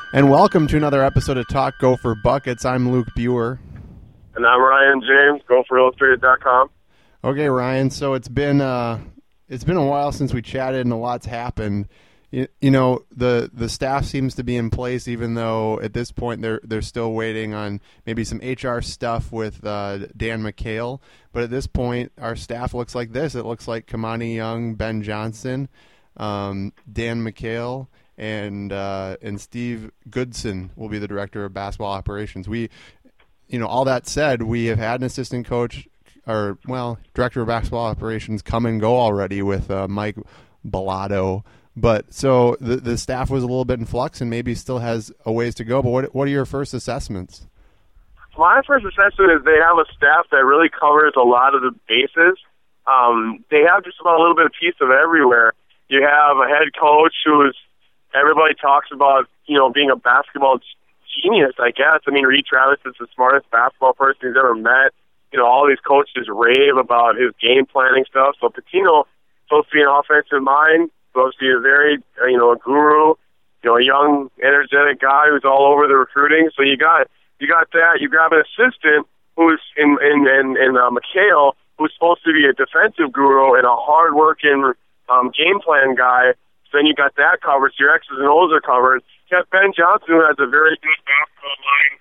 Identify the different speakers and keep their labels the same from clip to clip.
Speaker 1: And welcome to another episode of Talk Gopher Buckets. I'm Luke Buer.
Speaker 2: And I'm Ryan James, GopherIllustrated.com.
Speaker 1: Okay, Ryan, so it's been a while since we chatted and a lot's happened. You know, the staff seems to be in place, even though at this point they're still waiting on maybe some HR stuff with Dan McHale. But at this point, our staff looks like this. It looks like Kamani Young, Ben Johnson, Dan McHale, and Steve Goodson will be the director of basketball operations. All that said, we have had an assistant coach, director of basketball operations come and go already with Mike Bellotto. But so the staff was a little bit in flux and maybe still has a ways to go. But what are your first assessments?
Speaker 2: My first assessment is they have a staff that really covers a lot of the bases. They have just about a little bit of piece of everywhere. You have a head coach who's everybody talks about, being a basketball genius, I guess. I mean, Reed Travis is the smartest basketball person he's ever met. All these coaches rave about his game planning stuff. So Pitino supposed to be an offensive mind, supposed to be a very, a guru, a young, energetic guy who's all over the recruiting. So you got that. You grab an assistant who's in McHale, who's supposed to be a defensive guru and a hard-working game plan guy. So then you got that covered. So your X's and O's are covered. You got Ben Johnson, who has a very good basketball mind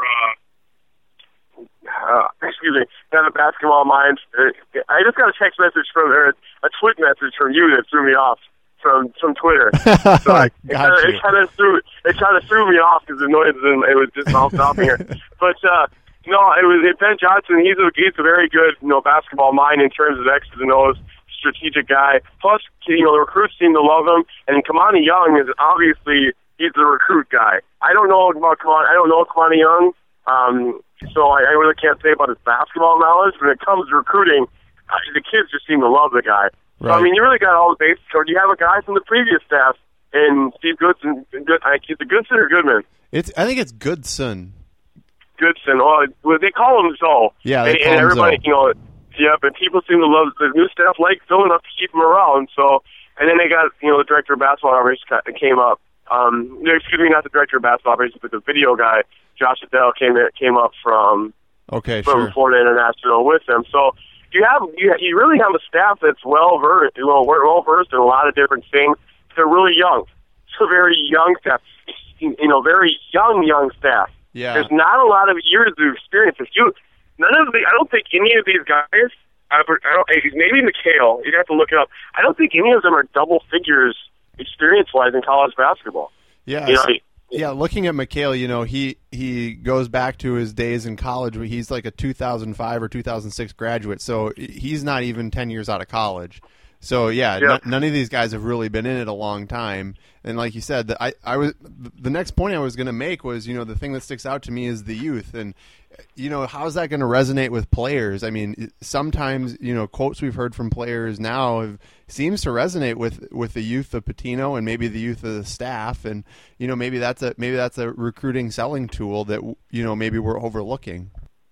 Speaker 2: got a basketball mind. I just got a text message a tweet message from you that threw me off from Twitter. So it kind of threw me off because the noise and it was just bounced off here. But no, it was Ben Johnson. He's a very good basketball mind in terms of X's and O's. Strategic guy. Plus, the recruits seem to love him. And Kamani Young is obviously he's the recruit guy. I don't know about Kamani. I don't know Kamani Young. So I really can't say about his basketball knowledge. When it comes to recruiting, the kids just seem to love the guy.
Speaker 1: Right.
Speaker 2: So, I mean, you really got all the bases covered. You have a guy from the previous staff, and Steve Goodson. Is it Goodson or Goodman?
Speaker 1: I think it's Goodson.
Speaker 2: Goodson. Well, they call him so.
Speaker 1: Yeah, they call
Speaker 2: and
Speaker 1: him
Speaker 2: everybody,
Speaker 1: so.
Speaker 2: Yeah, but people seem to love the new staff, like Phil, enough to keep him around. So, and then they got the director of basketball operations came up. Excuse me, not the director of basketball operations, but the video guy, Josh Adele, came up from Florida International with them. So you really have a staff that's well versed in a lot of different things. They're really young. It's a very young staff. Very young staff.
Speaker 1: Yeah.
Speaker 2: There's not a lot of years of experience. I don't think any of these guys, maybe McHale, you'd have to look it up. I don't think any of them are double figures experience-wise in college basketball.
Speaker 1: Yeah. Looking at McHale, he goes back to his days in college where he's like a 2005 or 2006 graduate, so he's not even 10 years out of college. So none of these guys have really been in it a long time. And like you said, the next point I was going to make was, the thing that sticks out to me is the youth. And, how's that going to resonate with players? I mean, sometimes, quotes we've heard from players now seems to resonate with the youth of Pitino and maybe the youth of the staff. And, maybe that's a recruiting selling tool that, maybe we're overlooking.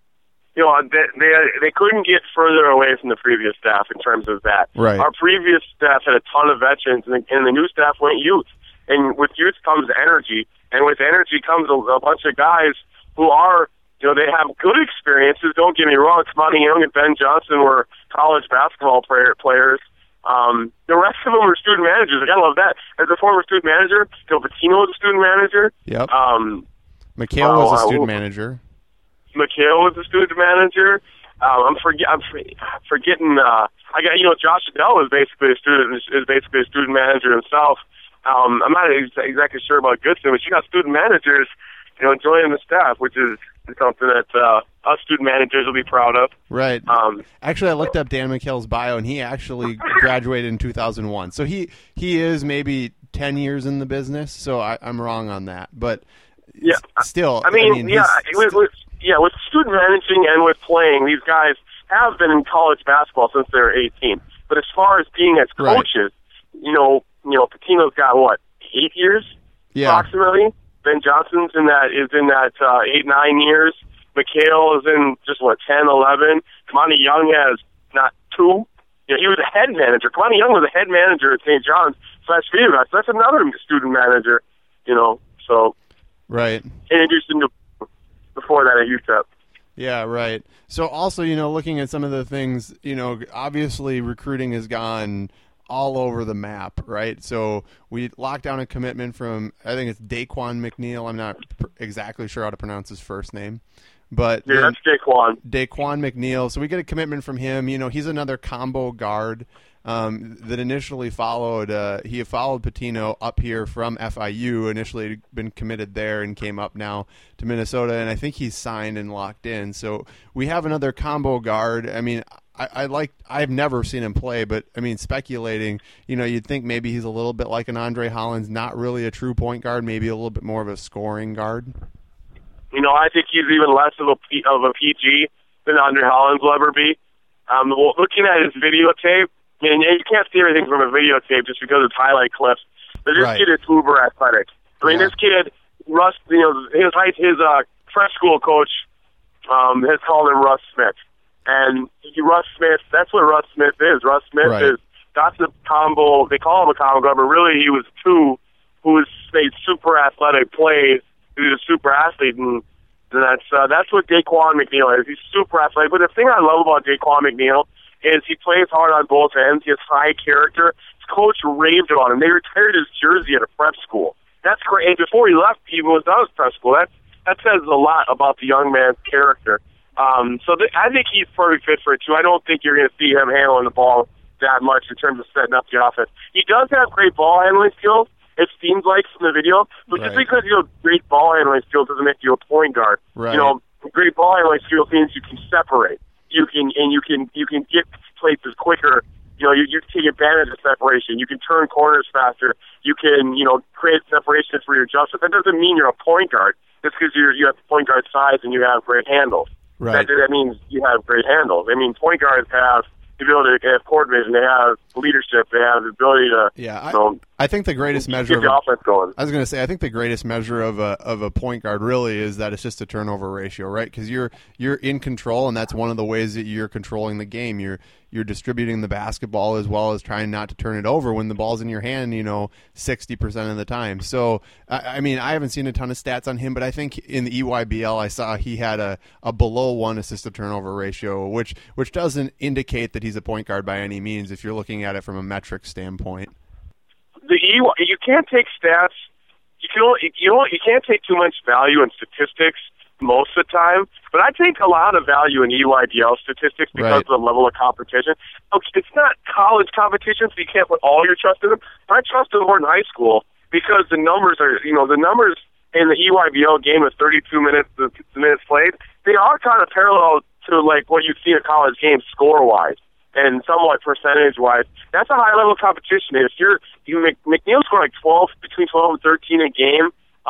Speaker 2: They couldn't get further away from the previous staff in terms of that.
Speaker 1: Right.
Speaker 2: Our previous staff had a ton of veterans, and the new staff went youth. And with youth comes energy, and with energy comes a bunch of guys who are, they have good experiences. Don't get me wrong. Kamani Young and Ben Johnson were college basketball players. The rest of them were student managers. I love that. As a former student manager, Pitino was a student manager.
Speaker 1: Yep. McHale was a student manager.
Speaker 2: McHale was a student manager. I'm forgetting. Josh Adele is basically a student manager himself. I'm not exactly sure about Goodson, but you got student managers, joining the staff, which is something that us student managers will be proud of.
Speaker 1: Right. Actually, I looked up Dan McHale's bio, and he actually graduated in 2001. So he is maybe 10 years in the business. So I'm wrong on that, but still, with student managing and with playing, these guys have been in college basketball since they were 18. But as far as being as coaches, Pitino's got 8 years approximately. Ben Johnson's is in that 8-9 years. McHale is in just 10, 11. Kamani Young has not 2. He was a head manager. Kamani Young was a head manager at St. John's /Video Guys. So that's another student manager. So Right.
Speaker 2: introduced him to before that at UTEP.
Speaker 1: Yeah, right. So also, looking at some of the things, obviously recruiting has gone all over the map, right? So we locked down a commitment from, I think it's Daquan McNeil. I'm not exactly sure how to pronounce his first name. But
Speaker 2: yeah, that's Daquan.
Speaker 1: Daquan McNeil. So we get a commitment from him. He's another combo guard that initially followed. He followed Patino up here from FIU. Initially had been committed there and came up now to Minnesota. And I think he's signed and locked in. So we have another combo guard. I mean, I've never seen him play, but I mean, speculating, you'd think maybe he's a little bit like an Andre Hollins, not really a true point guard, maybe a little bit more of a scoring guard.
Speaker 2: I think he's even less of a PG than Andre Hollins will ever be. Looking at his videotape, and you can't see everything from a videotape just because it's highlight clips, but this kid is uber athletic. I mean, this kid, Russ, his fresh school coach has called him Russ Smith. And Russ Smith, that's what Russ Smith is. Russ Smith that's the combo, they call him a combo guard, but really he was two who made super athletic plays. He was a super athlete, and that's what Daquan McNeil is. He's super athletic. But the thing I love about Daquan McNeil is he plays hard on both ends. He has high character. His coach raved about him. They retired his jersey at a prep school. That's great. And before he left, he was out of prep school. That says a lot about the young man's character. I think he's perfect fit for it, too. I don't think you're going to see him handling the ball that much in terms of setting up the offense. He does have great ball handling skills, it seems like, from the video. But just because you have great ball handling skills doesn't make you a point guard.
Speaker 1: Right.
Speaker 2: Great ball handling skills means you can separate. You can get places quicker. You take advantage of separation. You can turn corners faster. You can, create separation for your adjustment. That doesn't mean you're a point guard. Just because you have point guard size and you have great handles.
Speaker 1: Right.
Speaker 2: That means you have great handles. I mean, point guards have the ability to have court vision. They have leadership. They have the ability to.
Speaker 1: Yeah, I think the greatest measure
Speaker 2: get the offense going.
Speaker 1: I was going to say, I think the greatest measure of a point guard really is that assist to turnover ratio, right? Because you're in control, and that's one of the ways that you're controlling the game. You're distributing the basketball as well as trying not to turn it over when the ball's in your hand, 60% of the time. So, I mean, I haven't seen a ton of stats on him, but I think in the EYBL I saw he had a below 1 assist to turnover ratio, which doesn't indicate that he's a point guard by any means if you're looking at it from a metric standpoint.
Speaker 2: You can't take stats. You can't take too much value in statistics most of the time, but I take a lot of value in EYBL statistics because of the level of competition. It's not college competition, so you can't put all your trust in them. But I trust them more in high school because the numbers are, the numbers in the EYBL game of 32 minutes, the minutes played, they are kind of parallel to like what you see in a college game score-wise and somewhat percentage-wise. That's a high level of competition. If McNeil scored like between 12 and 13 a game.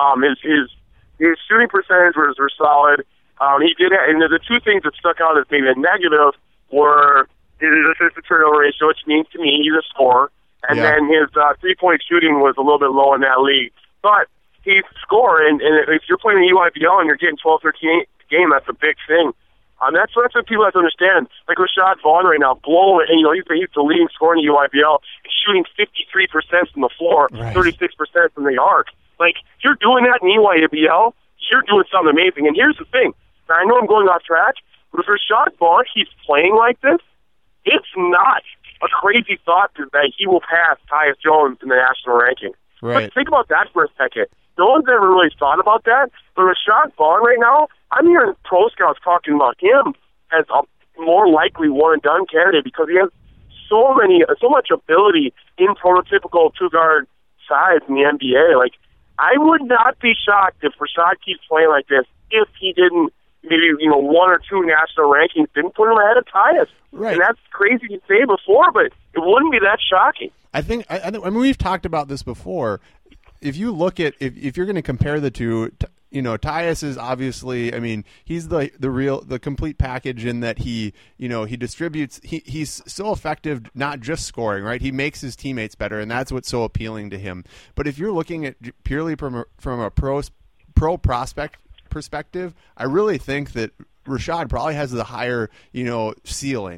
Speaker 2: His shooting percentage were solid. He did, and the two things that stuck out as maybe a negative were his assist to turnover ratio, which means to me he's a scorer, and then his 3-point shooting was a little bit low in that league. But he scored, and if you're playing the EYBL and you're getting 12, 13 a game, that's a big thing. That's what people have to understand. Like Rashad Vaughn right now, blowing, and he's the leading scorer in the EYBL, shooting 53% from the floor, 36% from the arc. Like, if you're doing that in EYBL, you're doing something amazing. And here's the thing. Now, I know I'm going off track, but if Rashad Vaughn keeps playing like this, it's not a crazy thought that he will pass Tyus Jones in the national ranking.
Speaker 1: Right.
Speaker 2: But think about that for a second. No one's ever really thought about that. But Rashad Vaughn right now, I'm hearing pro scouts talking about him as a more likely one-and-done candidate because he has so much ability in prototypical two-guard size in the NBA. Like, I would not be shocked if Rashad keeps playing like this if he didn't, maybe, one or two national rankings didn't put him ahead of Tyus.
Speaker 1: Right.
Speaker 2: And that's crazy to say before, but it wouldn't be that shocking.
Speaker 1: I mean, we've talked about this before. If you look at, if you're going to compare the two, Tyus is obviously, I mean, he's the complete package in that he distributes, he's so effective, not just scoring, right? He makes his teammates better, and that's what's so appealing to him. But if you're looking at purely from a pro prospect perspective, I really think that Rashad probably has the higher, ceiling.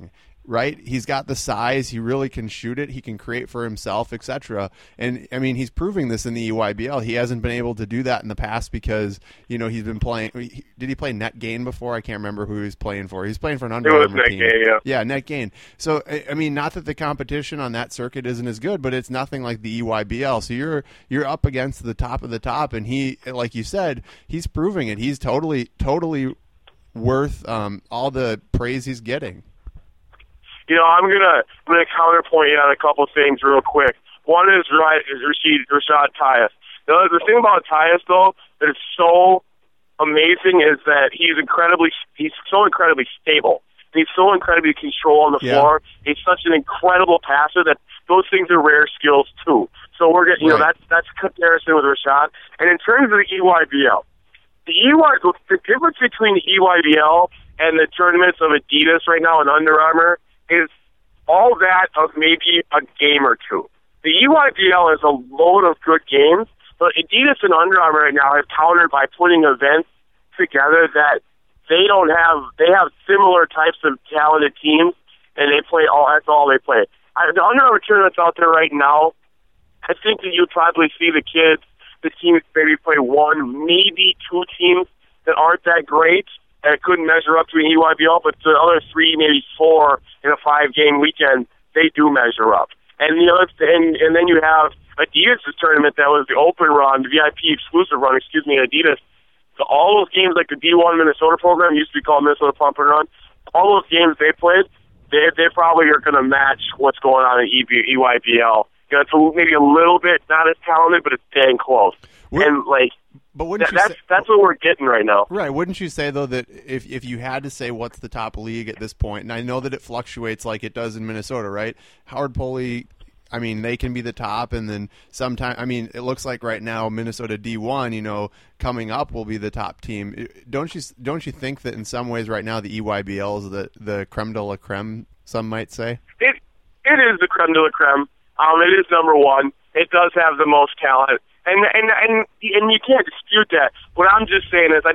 Speaker 1: right? He's got the size. He really can shoot it. He can create for himself, etc. And, I mean, he's proving this in the EYBL. He hasn't been able to do that in the past because, he's been playing. Did he play net gain before? I can't remember who he was playing for. He's playing for an Under Armour team.
Speaker 2: Net gain,
Speaker 1: yeah, net gain. So, I mean, not that the competition on that circuit isn't as good, but it's nothing like the EYBL. So you're up against the top of the top, and he, like you said, he's proving it. He's totally worth all the praise he's getting.
Speaker 2: I'm gonna counterpoint you on a couple things real quick. One is Rashad Tyus. The thing about Tyus, though, that is so amazing is that he's so incredibly stable. He's so incredibly control on the floor. He's such an incredible passer that those things are rare skills too. So we're getting, that's comparison with Rashad. And in terms of the EYBL, the difference between the EYBL and the tournaments of Adidas right now and Under Armour is all that of maybe a game or two. The EYBL is a load of good games, but Adidas and Under Armour right now have countered by putting events together that they have similar types of talented teams, and that's all they play. The Under Armour tournaments out there right now, I think that you'd probably see the teams maybe play one, maybe two teams that aren't that great, that couldn't measure up to an EYBL, but the other three, maybe four in a 5-game weekend, they do measure up. And and then you have Adidas' tournament that was the open run, the VIP exclusive run, Adidas. So all those games, like the D1 Minnesota program, used to be called Minnesota Pump and Run, all those games they played, they probably are going to match what's going on in EYBL. It's maybe a little bit not as talented, but it's dang close.
Speaker 1: But
Speaker 2: that's what we're getting right now.
Speaker 1: Right. Wouldn't you say, though, that if you had to say what's the top league at this point, and I know that it fluctuates like it does in Minnesota, right? Howard Pulley, I mean, they can be the top, and then sometimes, I mean, it looks like right now Minnesota D1, coming up will be the top team. Don't you think that in some ways right now the EYBL is the creme de la creme, some might say?
Speaker 2: It is the creme de la creme. It is number one. It does have the most talent. And you can't dispute that. What I'm just saying is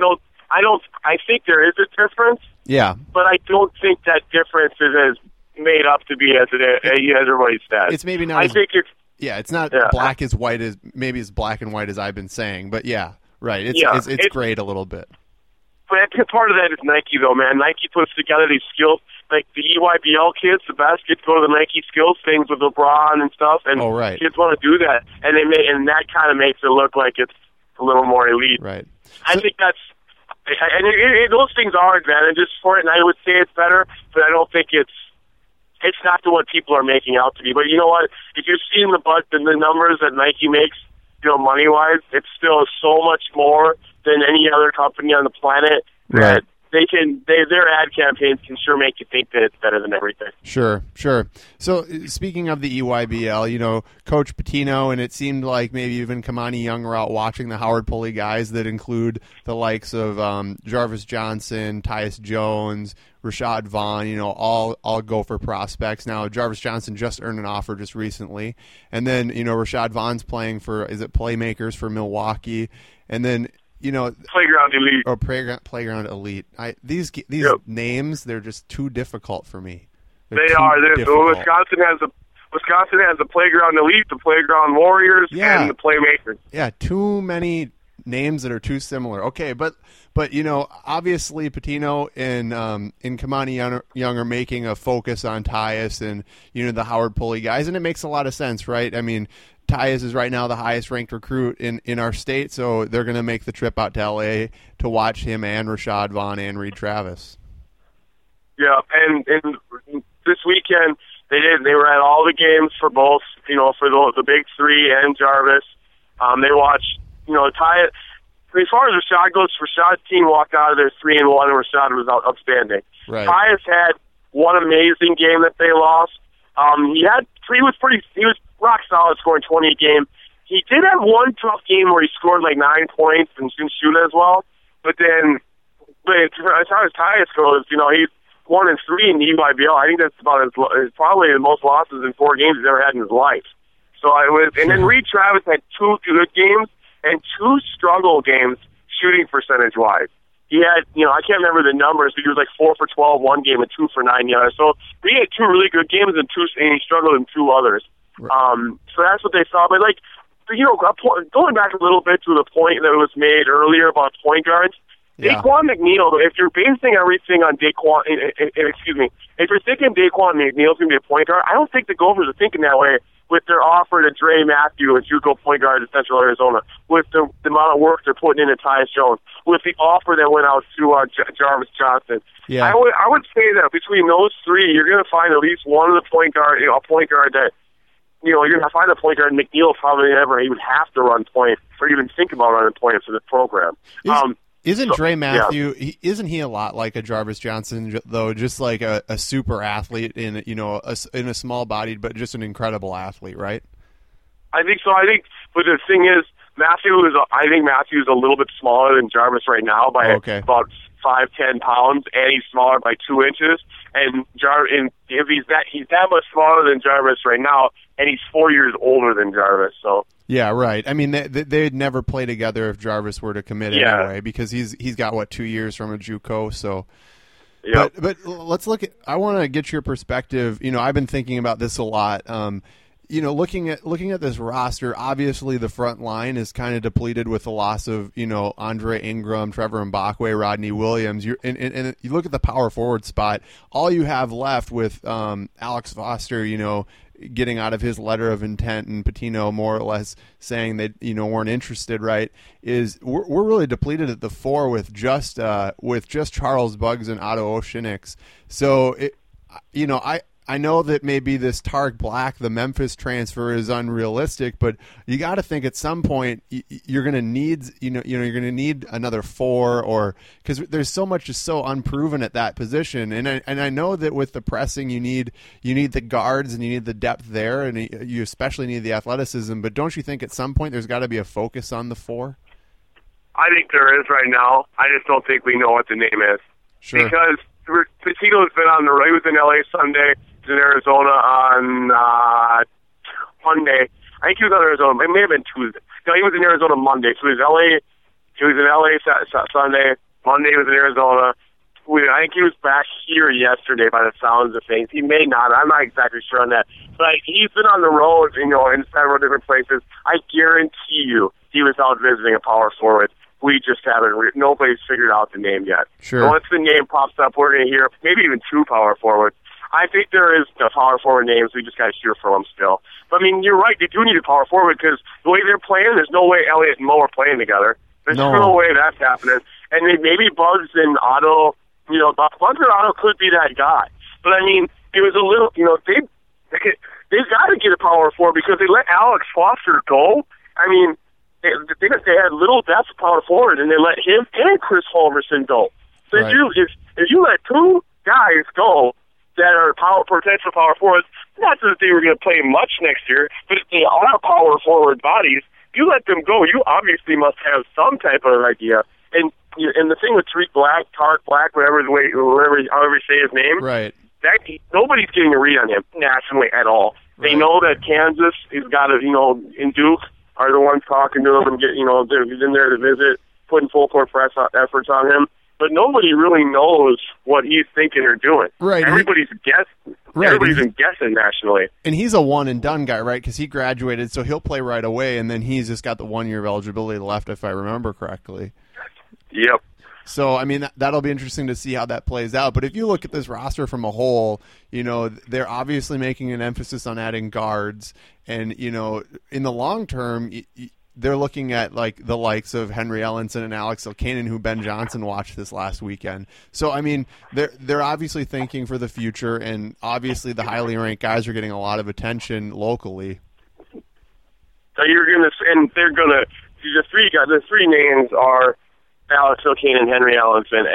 Speaker 2: I think there is a difference.
Speaker 1: Yeah.
Speaker 2: But I don't think that difference is as made up to be as everybody says.
Speaker 1: It's maybe not. It's not black as white as maybe as black and white as I've been saying. But right. It's great a little bit.
Speaker 2: But part of that is Nike, though, man. Nike puts together these skills. Like the EYBL kids, the best kids go to the Nike skills things with LeBron and stuff, and kids want to do that, and that kind of makes it look like it's a little more elite.
Speaker 1: Right.
Speaker 2: I think that's, and those things are advantages for it, and I would say it's better, but I don't think it's not to what people are making out to be. But you know what? If you've seen the numbers that Nike makes, money wise, it's still so much more than any other company on the planet.
Speaker 1: Right.
Speaker 2: Their ad campaigns can sure make you think that it's better than everything.
Speaker 1: Sure. So speaking of the EYBL, Coach Pitino, and it seemed like maybe even Kamani Young were out watching the Howard Pulley guys that include the likes of Jarvis Johnson, Tyus Jones, Rashad Vaughn, all Gopher prospects. Now, Jarvis Johnson just earned an offer just recently. And then, Rashad Vaughn's playing for, is it Playmakers for Milwaukee? And then,
Speaker 2: Playground Elite.
Speaker 1: Or Playground Elite. These names, they're just too difficult for me.
Speaker 2: They are. Wisconsin has the Playground Elite, the Playground Warriors, and the Playmakers.
Speaker 1: Yeah, too many names that are too similar. Okay, but obviously Pitino and Kamani Young are making a focus on Tyus and the Howard Pulley guys, and it makes a lot of sense, right? I mean, Tyus is right now the highest ranked recruit in our state, so they're going to make the trip out to L.A. to watch him and Rashad Vaughn and Reed Travis. Yeah,
Speaker 2: and this weekend they were at all the games for both, for the big three and Jarvis. They watched, Tyus. As far as Rashad goes, Rashad's team walked out of there 3-1, and Rashad was outstanding.
Speaker 1: Right.
Speaker 2: Tyus had one amazing game that they lost. He was rock solid, scoring 20 a game. He did have one tough game where he scored like 9 points and didn't shoot as well. But as far as Tyus goes, he's 1-3 in the EYBL. I think that's probably the most losses in 4 games he's ever had in his life. And then Reed Travis had 2 good games and 2 struggle games shooting percentage wise. he had, I can't remember the numbers, but he was like 4 for 12 one game and 2 for 9 the other. So he had 2 really good games and he struggled in 2 others. Right. So that's what they saw. But going back a little bit to the point that was made earlier about point guards, yeah. Daquan McNeil, if you're basing everything on Daquan, if you're thinking Daquan McNeil's going to be a point guard, I don't think the Gophers are thinking that way with their offer to Dre Matthew as JUCO point guard in Central Arizona, with the amount of work they're putting into Tyus Jones, with the offer that went out to Jarvis Johnson.
Speaker 1: Yeah.
Speaker 2: I would say that between those 3, you're going to find at least one of the point guard, a point guard that, you're going to find a point guard. McNeil probably never even have to run point or even think about running point for the program.
Speaker 1: Isn't Dre Matthew? Yeah. Isn't he a lot like a Jarvis Johnson though? Just like a super athlete in in a small bodied, but just an incredible athlete, right?
Speaker 2: I think so. But the thing is, Matthew's a little bit smaller than Jarvis right now by about 5-10 pounds, and he's smaller by 2 inches. And if he's that much smaller than Jarvis right now, and he's 4 years older than Jarvis, so.
Speaker 1: Yeah, right. I mean, they'd never play together if Jarvis were to commit anyway, because he's got 2 years from a JUCO. So,
Speaker 2: yep.
Speaker 1: But let's look at. I want to get your perspective. I've been thinking about this a lot. Looking at this roster, obviously the front line is kind of depleted with the loss of Andre Ingram, Trevor Mbakwe, Rodney Williams. And you look at the power forward spot. All you have left with Alex Foster, getting out of his letter of intent, and Patino more or less saying that weren't interested, right, is we're really depleted at the 4 with just Charles Buggs and Otto Oshinix. So I know that maybe this Tarek Black, the Memphis transfer, is unrealistic, but you got to think at some point you're going to need you're going to need another 4, or because there's so much just so unproven at that position, and I know that with the pressing you need the guards and you need the depth there, and you especially need the athleticism. But don't you think at some point there's got to be a focus on the 4?
Speaker 2: I think there is right now. I just don't think we know what the name is.
Speaker 1: Sure.
Speaker 2: Because Petito's been on the road. He was in L.A. Sunday. He was in Arizona on Monday. I think he was in Arizona. It may have been Tuesday. No, he was in Arizona Monday. So he was in L.A. Sunday. Monday he was in Arizona. I think he was back here yesterday by the sounds of things. He may not. I'm not exactly sure on that. But he's been on the road, in several different places. I guarantee you he was out visiting a power forward. We just haven't. Nobody's figured out the name yet.
Speaker 1: Sure.
Speaker 2: So once the name pops up, we're going to hear maybe even 2 power forwards. I think there is the power forward names. We just got to hear from them still. But, you're right. They do need a power forward because the way they're playing, there's no way Elliott and Mo are playing together. There's no way that's happening. And maybe Buggs and Otto, Buggs and Otto could be that guy. But, it was a little, they've got to get a power forward because they let Alex Foster go. They had little depth power forward, and they let him and Chris Halverson go. So right. if you let 2 guys go that are potential power forwards, not that they were going to play much next year, but if they are power forward bodies, you let them go. You obviously must have some type of idea. And the thing with Tarek Black, however you say his name,
Speaker 1: right?
Speaker 2: That nobody's getting a read on him nationally at all. Right. They know that Kansas has got in Duke are the ones talking to him and they're in there to visit, putting full court press efforts on him. But nobody really knows what he's thinking or doing.
Speaker 1: Right.
Speaker 2: Everybody's guessing. Right. Everybody's been guessing nationally.
Speaker 1: And he's a one-and-done guy, right? Because he graduated, so he'll play right away, and then he's just got the 1 year of eligibility left, if I remember correctly.
Speaker 2: Yep.
Speaker 1: So, that'll be interesting to see how that plays out. But if you look at this roster from a whole, they're obviously making an emphasis on adding guards. And, in the long term, they're looking at the likes of Henry Ellenson and Alex Elkanen, who Ben Johnson watched this last weekend. So, they're obviously thinking for the future, and obviously the highly ranked guys are getting a lot of attention locally.
Speaker 2: So the 3 names are Alex Elkanen, Henry Ellenson,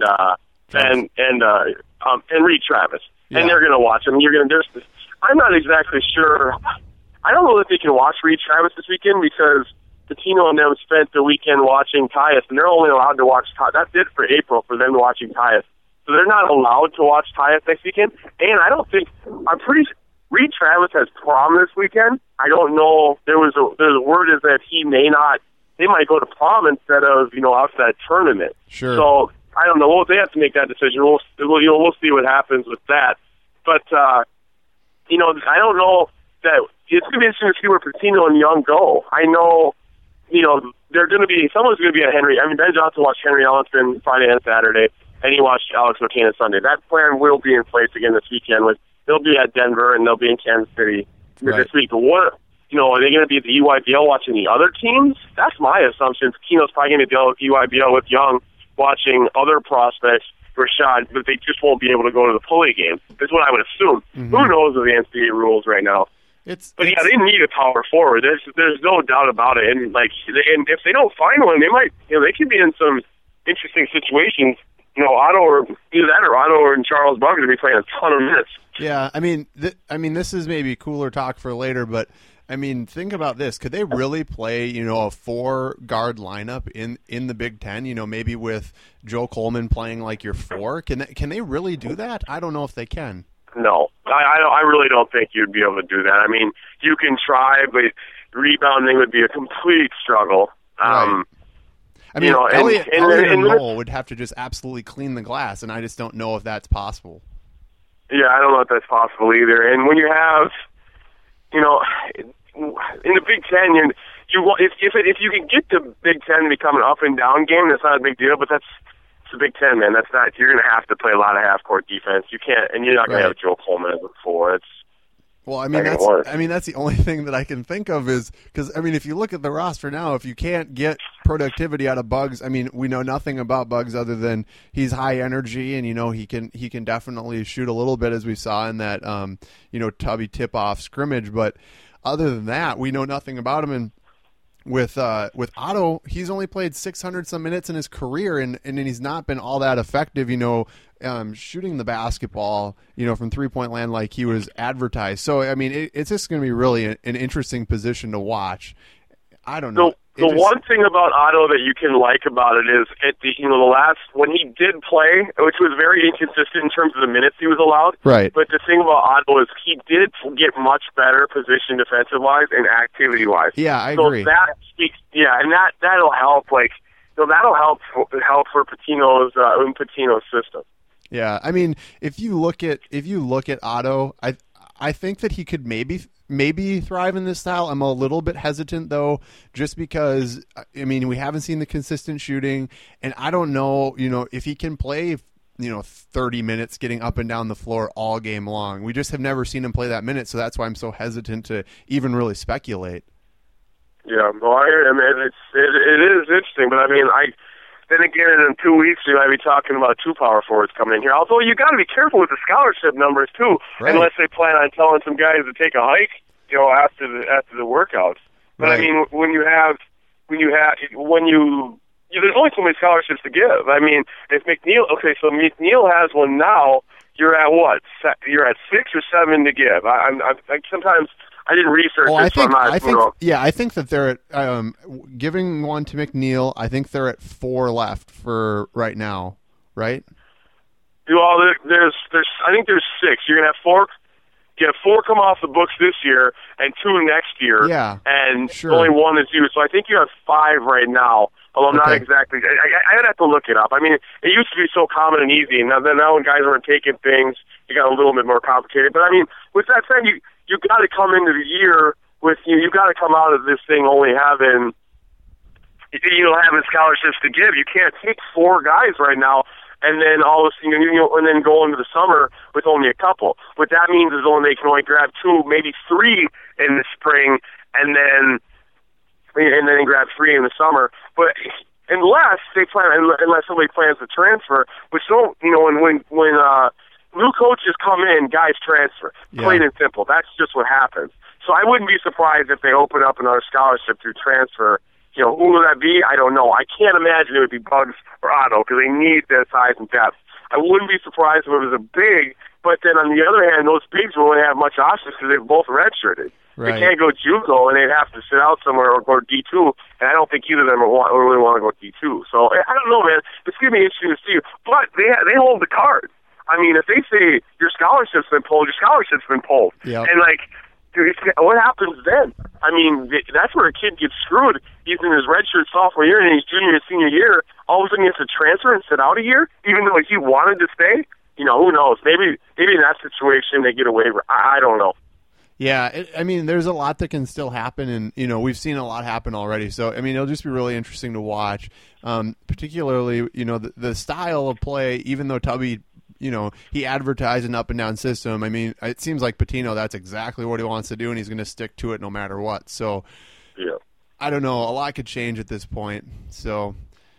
Speaker 2: and Reed Travis, and they're going to watch them. I'm not exactly sure. I don't know that they can watch Reed Travis this weekend because Patino and them spent the weekend watching Tyus, and they're only allowed to watch Tyus. That's it for April for them watching Tyus. So they're not allowed to watch Tyus next weekend. And Reed Travis has prom this weekend. I don't know. There's a word is that he may not they might go to prom instead of, out to that tournament.
Speaker 1: Sure.
Speaker 2: So I don't know. They have to make that decision. We'll see what happens with that. But I don't know that it's going to be interesting to see where Patino and Young go. I know, they're going to be someone's going to be at Henry. I mean, Ben Johnson watched Henry Elliston Friday and Saturday, and he watched Alex McCann Sunday. That plan will be in place again this weekend. They'll be at Denver and they'll be in Kansas City this week. But what? Are they going to be at the EYBL watching the other teams? That's my assumption. Patino's probably going to be at the EYBL with Young, watching other prospects, Rashad, but they just won't be able to go to the Pulley game. That's what I would assume. Mm-hmm. Who knows of the NCAA rules right now? They need a power forward. There's no doubt about it. And if they don't find one, they might. They could be in some interesting situations. Otto or either that or Otto and Charles Buck are going to be playing a ton of minutes.
Speaker 1: Yeah, I mean, this is maybe cooler talk for later, but. I mean, think about this. Could they really play, a 4-guard lineup in the Big Ten? Maybe with Joe Coleman playing like your 4. Can they really do that? I don't know if they can.
Speaker 2: No, I really don't think you'd be able to do that. I mean, you can try, but rebounding would be a complete struggle.
Speaker 1: Right. I mean, Elliot and Noel would have to just absolutely clean the glass, and I just don't know if that's possible.
Speaker 2: Yeah, I don't know if that's possible either. And when you have, in the Big Ten, if you can get the Big Ten to become an up and down game, that's not a big deal. But it's the Big Ten, man. That's not. You're going to have to play a lot of half court defense. You can't, and you're not going to have Joe Coleman as a 4.
Speaker 1: That's the only thing that I can think of is because if you look at the roster now, if you can't get productivity out of Bugs, we know nothing about Bugs other than he's high energy and he can definitely shoot a little bit as we saw in that Tubby tip off scrimmage, but other than that, we know nothing about him. And with Otto, he's only played 600 some minutes in his career, and he's not been all that effective, shooting the basketball, from 3-point land like he was advertised. So, it's just going to be really an interesting position to watch. I don't know.
Speaker 2: The one thing about Otto that you can like about it is at the when he did play, which was very inconsistent in terms of the minutes he was allowed.
Speaker 1: Right.
Speaker 2: But the thing about Otto is he did get much better position defensive wise and activity wise.
Speaker 1: Yeah, I agree.
Speaker 2: So that speaks. Yeah, and that'll help. That'll help for Patino's system.
Speaker 1: Yeah, if you look at Otto, I think that he could maybe thrive in this style. I'm a little bit hesitant though, just because we haven't seen the consistent shooting, and I don't know, if he can play 30 minutes getting up and down the floor all game long. We just have never seen him play that minute, so that's why I'm so hesitant to even really speculate.
Speaker 2: Yeah, well, I hear him. It is interesting, but then again, in 2 weeks, you might be talking about 2 power forwards coming in here. Although you got to be careful with the scholarship numbers too, right. Unless they plan on telling some guys to take a hike, after the workouts. But right. There's only so many scholarships to give. If McNeil, so McNeil has one now, you're at what? You're at 6 or 7 to give. I sometimes. I didn't research it.
Speaker 1: I think that they're at giving one to McNeil. I think they're at 4 left for right now, right?
Speaker 2: Well, I think there's 6. You're gonna have 4. You have 4 come off the books this year and 2 next year.
Speaker 1: Yeah,
Speaker 2: and
Speaker 1: sure.
Speaker 2: Only 1 is due. So I think you have 5 right now. Although I'm not exactly. I'd have to look it up. It used to be so common and easy. Now when guys weren't taking things, it got a little bit more complicated. But with that said, you got to come into the year with you got to come out of this thing only having scholarships to give. You can't take 4 guys right now and then all of a sudden and then go into the summer with only a couple. What that means is they can only grab 2, maybe 3 in the spring, and then grab 3 in the summer. But unless somebody plans to transfer, which don't when new coaches come in, guys transfer.
Speaker 1: Yeah.
Speaker 2: Plain and simple. That's just what happens. So I wouldn't be surprised if they open up another scholarship through transfer. Who would that be? I don't know. I can't imagine it would be Bugs or Otto because they need their size and depth. I wouldn't be surprised if it was a big, but then on the other hand, those bigs won't have much options because they've both redshirted.
Speaker 1: Right.
Speaker 2: They can't go JUCO, and they'd have to sit out somewhere or go D2, and I don't think either of them really want to go D2. So I don't know, man. It's going to be interesting to see. But they hold the card. If they say your scholarship's been pulled, your scholarship's been pulled.
Speaker 1: Yep.
Speaker 2: And dude, what happens then? I mean, that's where a kid gets screwed. He's in his redshirt sophomore year, and he's junior and senior year. All of a sudden, he has to transfer and sit out a year, even though he wanted to stay. You know, who knows? Maybe in that situation they get a waiver. I don't know.
Speaker 1: Yeah, I mean, there's a lot that can still happen, and, you know, we've seen a lot happen already. So, I mean, it'll just be really interesting to watch, particularly, you know, the style of play, even though Tubby, you know, he advertised an up-and-down system. I mean, it seems like Pitino, that's exactly what he wants to do, and he's going to stick to it no matter what. So,
Speaker 2: yeah.
Speaker 1: I don't know. A lot could change at this point. So,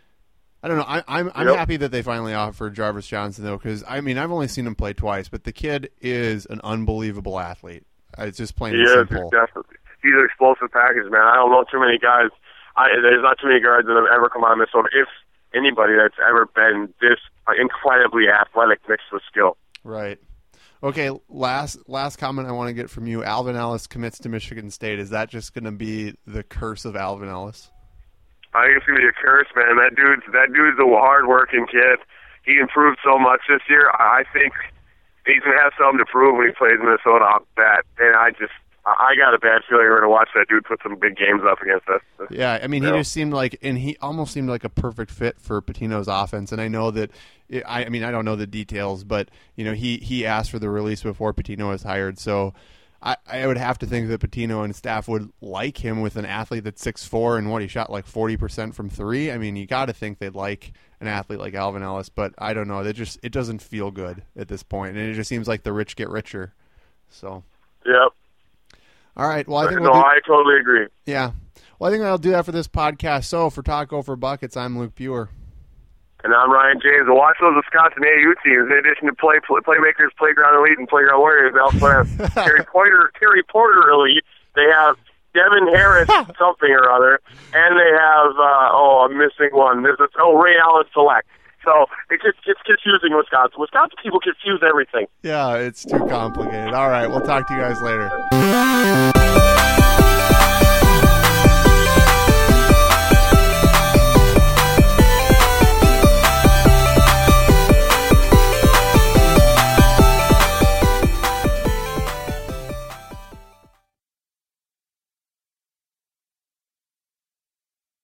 Speaker 1: I don't know. I'm happy that they finally offered Jarvis Johnson, though, because, I mean, I've only seen him play twice, but the kid is an unbelievable athlete. It's just plain and simple.
Speaker 2: Definitely. He's an explosive package, man. I don't know too many guys. There's not too many guards that have ever come out of Minnesota, if anybody, that's ever been this incredibly athletic mixed with skill.
Speaker 1: Right. Okay, last comment I want to get from you. Alvin Ellis commits to Michigan State. Is that just going to be the curse of Alvin Ellis?
Speaker 2: I think it's going to be a curse, man. That dude's a hard-working kid. He improved so much this year. I think he's going to have something to prove when he plays Minnesota off the bat. And I got a bad feeling we're going to watch that dude put some big games up against us.
Speaker 1: Yeah, I mean, he just seemed like, and he almost seemed like a perfect fit for Pitino's offense. And I know that, I mean, I don't know the details, but, you know, he asked for the release before Pitino was hired. So I would have to think that Pitino and staff would like him with an athlete that's 6'4", and he shot like 40% from three. I mean, you got to think they'd like an athlete like Alvin Ellis, but I don't know. It doesn't feel good at this point, and it just seems like the rich get richer. So.
Speaker 2: Yep.
Speaker 1: All right. Well,
Speaker 2: I totally agree.
Speaker 1: Yeah. Well, I think I'll do that for this podcast. So for Taco for Buckets, I'm Luke Buer.
Speaker 2: And I'm Ryan James. And watch those Wisconsin AAU teams. In addition to Playmakers, Playground Elite, and Playground Warriors, they also have Terry Porter Elite. They have Devin Harris something or other. And they have, I'm missing one. Ray Allen Select. So it gets confusing, Wisconsin. Wisconsin people confuse everything.
Speaker 1: Yeah, it's too complicated. All right, we'll talk to you guys later.